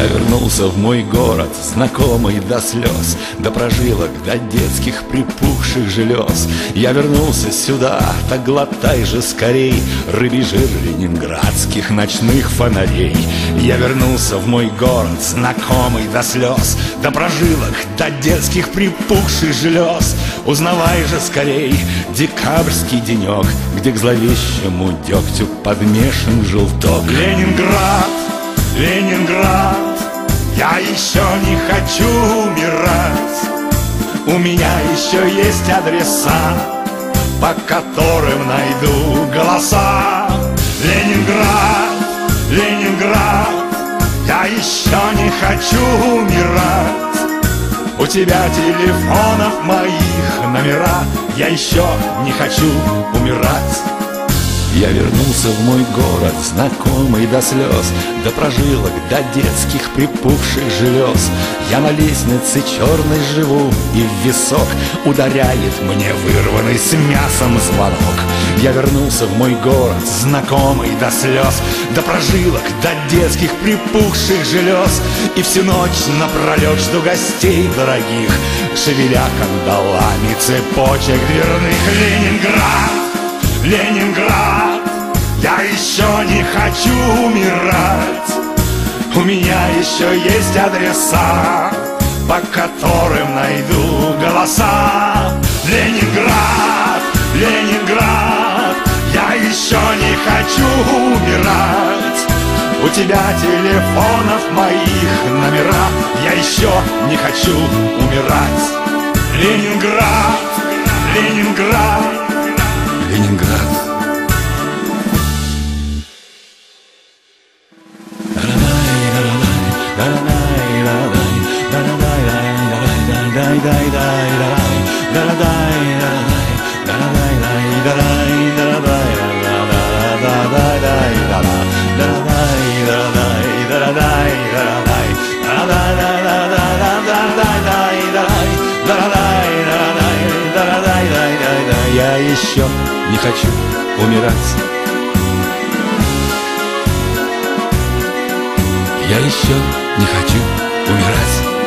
Я вернулся в мой город, знакомый до слез, до прожилок, до детских припухших желез. Я вернулся сюда, так глотай же скорей рыбий жир ленинградских ночных фонарей. Я вернулся в мой город, знакомый до слез, до прожилок, до детских припухших желез. Узнавай же скорей декабрьский денек, где к зловещему дегтю подмешан желток. Ленинград, Ленинград, я еще не хочу умирать. У меня еще есть адреса, по которым найду голоса. Ленинград, Ленинград, я еще не хочу умирать. У тебя телефонов моих номера, я еще не хочу умирать. Я вернулся в мой город, знакомый до слез, до прожилок, до детских припухших желез. Я на лестнице черной живу, и в висок ударяет мне вырванный с мясом звонок. Я вернулся в мой город, знакомый до слез, до прожилок, до детских припухших желез. И всю ночь напролет жду гостей дорогих, шевеля кандалами цепочек дверных. Ленинград, Ленинград, я еще не хочу умирать. У меня еще есть адреса, по которым найду голоса. Ленинград, Ленинград, я еще не хочу умирать. У тебя телефонов моих номера, я еще не хочу умирать. Ленинград, Ленинград, Ленинград. Я еще не хочу умирать. Я еще не хочу умирать.